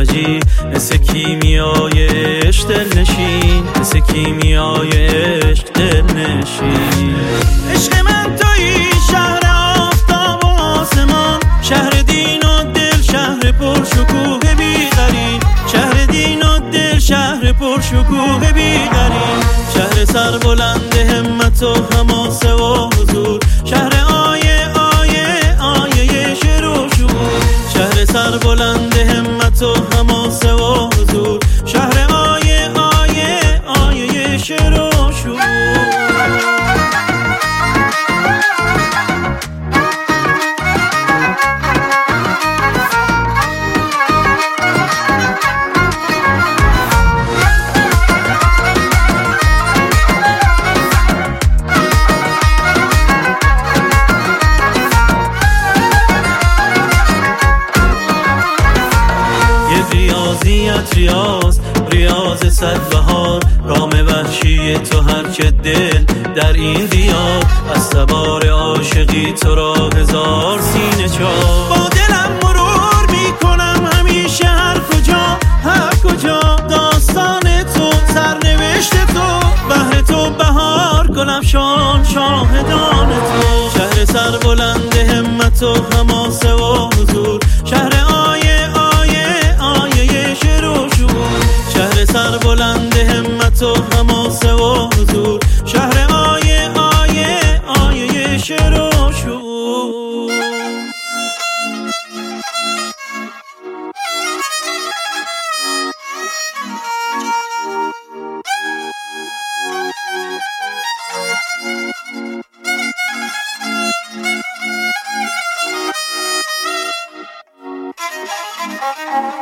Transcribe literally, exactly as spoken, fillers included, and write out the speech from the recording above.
عجیب مثل کیمیای عشق دلنشین، مثل کیمیای عشق دلنشین. عشق من تویی شهر آفتاب و آسمان، شهر دین و دل، شهر پرشکوه بی‌قرین، شهر دین و دل، شهر پرشکوه بی‌قرین، شهر سربلند همت و حماسه و حضور، شهر آیه آیه آیه شعر و شعور، شهر سربلند همت و حماسه و حضور، شهر آیه آیه آیه شعر و شعور. ریاضیت ریاض ریاض صد بهار، رام وحشی تو هر که دل در این دیار، از سوار عاشقی تو را هزار سینه چار. با دلم مرور میکنم همیشه هر کجا هر کجا، داستان تو سرنوشت تو، بهر تو بهار گلفشان شاهدان تو، شهر سربلند همت و حماسه و حضور، شهر آیه شهر سربلند همت و حماسه و حضور، شهر آیه آیه آیه شعر و شعور. Thank you.